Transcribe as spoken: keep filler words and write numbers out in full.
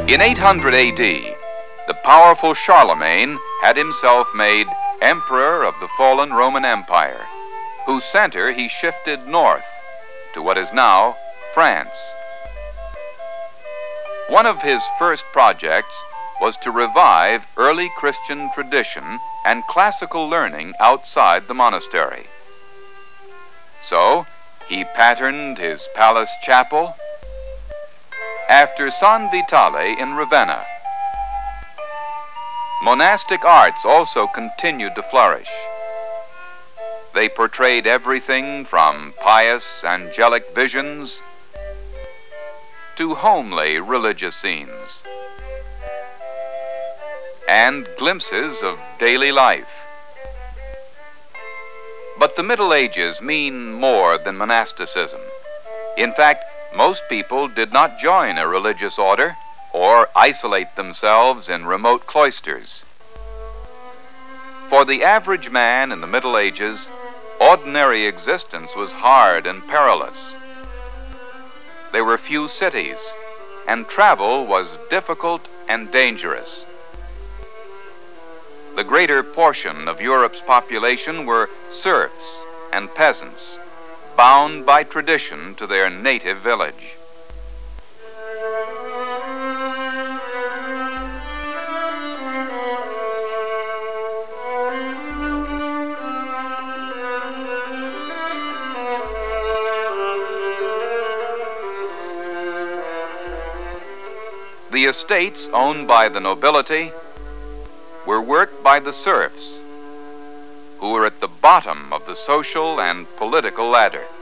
In eight hundred A D, the powerful Charlemagne had himself made emperor of the fallen Roman Empire, whose center he shifted north to what is now France. One of his first projects was to revive early Christian tradition and classical learning outside the monastery. So, he patterned his palace chapel after San Vitale in Ravenna. Monastic arts also continued to flourish. They portrayed everything from pious angelic visions to homely religious scenes and glimpses of daily life. But the Middle Ages mean more than monasticism. In fact, most people did not join a religious order or isolate themselves in remote cloisters. For the average man in the Middle Ages, ordinary existence was hard and perilous. There were few cities, and travel was difficult and dangerous. The greater portion of Europe's population were serfs and peasants, bound by tradition to their native village. The estates owned by the nobility were worked by the serfs, who were at the bottom of the social and political ladder.